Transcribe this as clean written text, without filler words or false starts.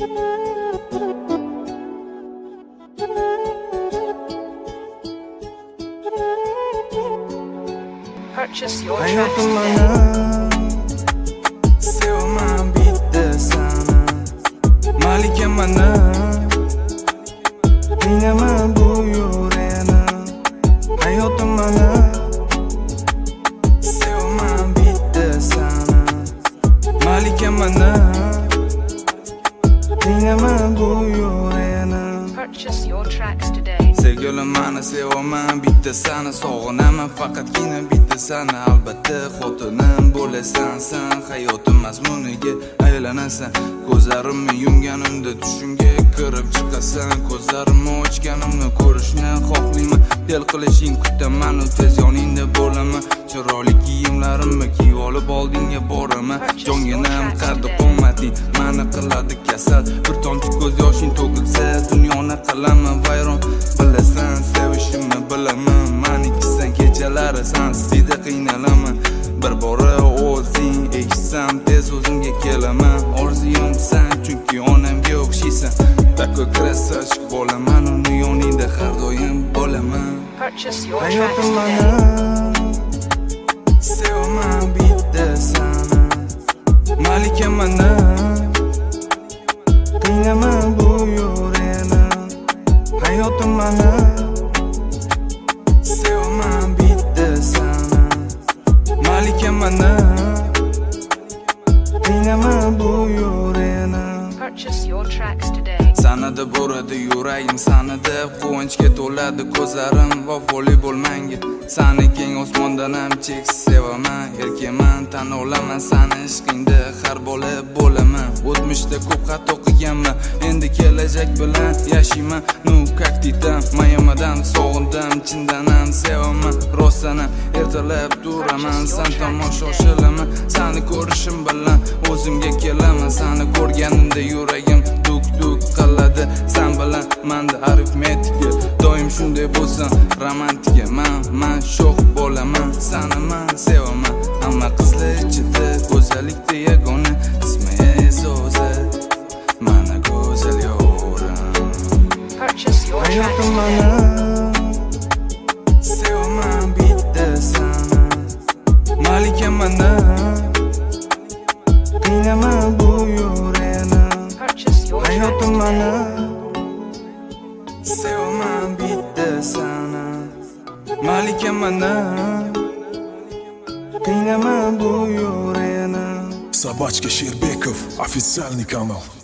Purchase your tracks today. Sevaman bitta sana Malikimani Qiynama bu yuragini Hayotimni Sevaman bitta sana Malikimani Qiynama bu yuragini Purchase your tracks today. Sevgilim meni sevaman bitta sani sog'inaman faqatgina bitta sani albatta xotinim bo'lasan sen hayotim mazmuniga aylanasan ko'zlarimni yumganimda tushimga kirib chiqasan ko'zlarimni ochganimni ko'rishni xohlayman del qilishing kutaman tez yoningda bo'laman chiroyli kiyimlarimni kiyib olib oldingga boraman jonginam qaddi qo'mmating meni qiladi kasal bir tomchi ko'z yoshing to'kilsa dunyoni qilaman vayron bilasan sevishimni bilaman manikisan kechalari sensiz juda qiynalaman bir bora o'zing eshitsam tez o'zimga kelaman orzuyim sen chunki onamga o'xshaysan takko krasachk bo'laman uni yoningda har doim bo'laman Purchase your tracks today. Sevaman bitta sana Malikimani Qiynama bu yuragini Hayotimni Sevaman bitta sana Malikimani Qiynama bu yuragini Purchase your tracks today. Sanada boradi yuragim sanada quvonchga to'ladi ko'zlarim vafoli bo'lmanga sani keng osmondan ham cheksiz sevaman erkaman tan olaman sani ishqingda har bola bo'laman o'tmishda ko'p xato qilganman endi kelajak bilan yashayman nu как ты там mayamadan sog'indim chindan ham sevaman rostana ertalab turaman san tomon shoshilaman sani ko'rishim bilan o'zimga kelaman sani ko'rganimda yuragim duk duk qiladi sen bilan menda arifmetika doim shunday bo'lsin romantika man sho'x bo'laman sani man sevaman hamma qizlar ichida go'zallikda yagona ismingiz o'zi mana go'zal yorim Purchase your tracks today. Sevaman bitta sana Malikimani Qiynama bu yuragini Purchase your tracks Hayotimni today. Sevaman bitta sana Malikimani Qiynama bu yuragini Собачка Щербеков, официальный канал.